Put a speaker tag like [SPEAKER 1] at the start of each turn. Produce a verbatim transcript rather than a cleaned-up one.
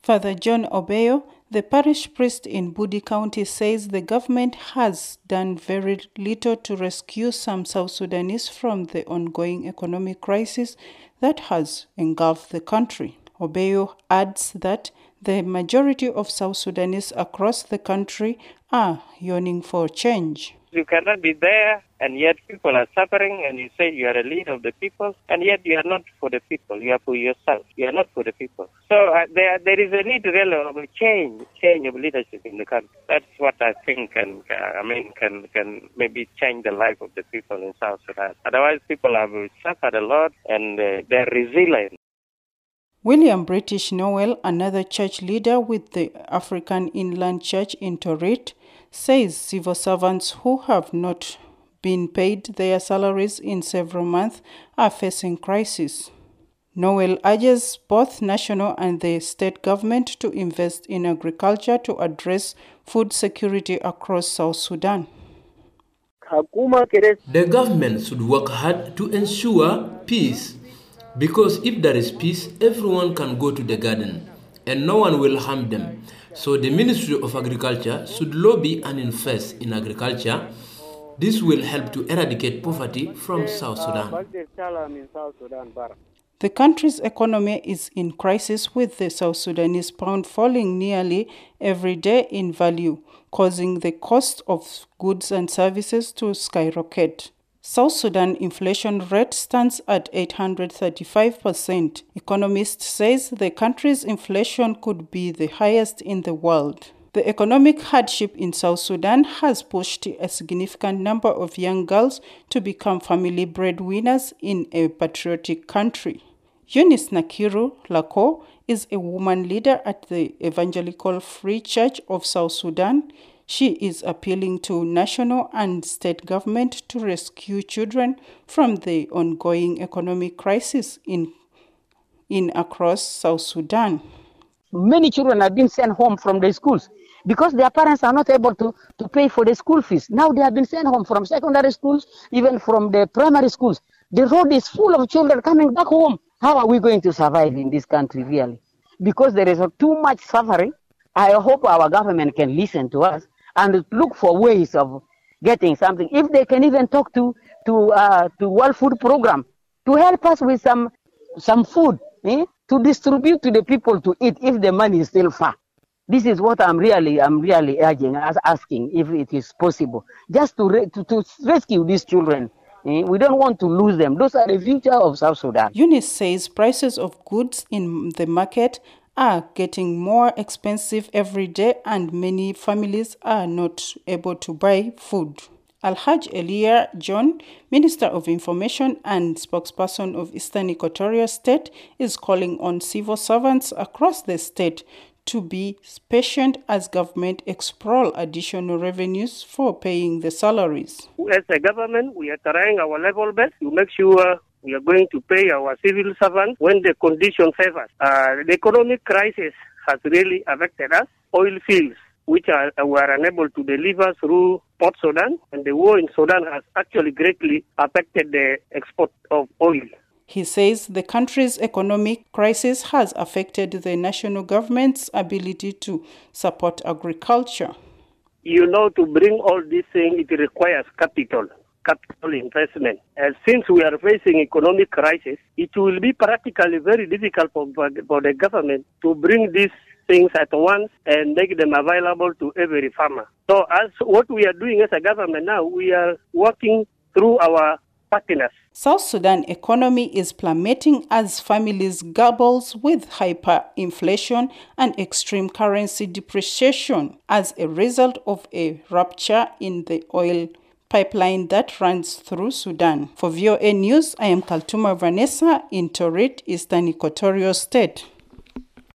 [SPEAKER 1] Father John Obeyo, the parish priest in Budi County, says the government has done very little to rescue some South Sudanese from the ongoing economic crisis that has engulfed the country. Obeyo adds that the majority of South Sudanese across the country are yearning for change.
[SPEAKER 2] You cannot be there, and yet people are suffering, and you say you are a leader of the people, and yet you are not for the people. You are for yourself. You are not for the people. So uh, there, there is a need really of a change, change of leadership in the country. That's what I think can, uh, I mean, can can maybe change the life of the people in South Sudan. Otherwise, people have suffered a lot, and uh, they're resilient.
[SPEAKER 1] William British Noel, another church leader with the African Inland Church in Torit, says civil servants who have not been paid their salaries in several months are facing crisis. Noel urges both national and the state government to invest in agriculture to address food security across South Sudan.
[SPEAKER 3] The government should work hard to ensure peace, because if there is peace, everyone can go to the garden and no one will harm them. So the Ministry of Agriculture should lobby and invest in agriculture. This will help to eradicate poverty from South Sudan.
[SPEAKER 1] The country's economy is in crisis, with the South Sudanese pound falling nearly every day in value, causing the cost of goods and services to skyrocket. South Sudan inflation rate stands at eight hundred thirty-five percent. Economists say the country's inflation could be the highest in the world. The economic hardship in South Sudan has pushed a significant number of young girls to become family breadwinners in a patriotic country. Eunice Nakiru Lako is a woman leader at the Evangelical Free Church of South Sudan. She is appealing to national and state government to rescue children from the ongoing economic crisis in, in across South Sudan.
[SPEAKER 4] Many children have been sent home from the schools because their parents are not able to, to pay for the school fees. Now they have been sent home from secondary schools, even from the primary schools. The road is full of children coming back home. How are we going to survive in this country, really? Because there is too much suffering. I hope our government can listen to us and look for ways of getting something. If they can even talk to to uh, to World Food Program to help us with some some food eh, to distribute to the people to eat if the money is still far. This is what I'm really I'm really urging, as asking if it is possible, just to re- to, to rescue these children. Eh? We don't want to lose them. Those are the future of South Sudan.
[SPEAKER 1] Eunice says prices of goods in the market are getting more expensive every day, and many families are not able to buy food. Alhaj Elia John, Minister of Information and spokesperson of Eastern Equatoria State, is calling on civil servants across the state to be patient as government explore additional revenues for paying the salaries.
[SPEAKER 2] As a government, we are trying our level best to make sure we are going to pay our civil servants when the condition favors. Uh, the economic crisis has really affected us. Oil fields, which are, were unable to deliver through Port Sudan, and the war in Sudan has actually greatly affected the export of oil.
[SPEAKER 1] He says the country's economic crisis has affected the national government's ability to support agriculture.
[SPEAKER 2] You know, to bring all these things, it requires capital. capital investment. And since we are facing economic crisis, it will be practically very difficult for, for the government to bring these things at once and make them available to every farmer. So as what we are doing as a government now, we are working through our partners.
[SPEAKER 1] South Sudan economy is plummeting as families grapple with hyperinflation and extreme currency depreciation as a result of a rupture in the oil pipeline that runs through Sudan. For V O A News, I am Kaltuma Vanessa in Torit, Eastern Equatorial State.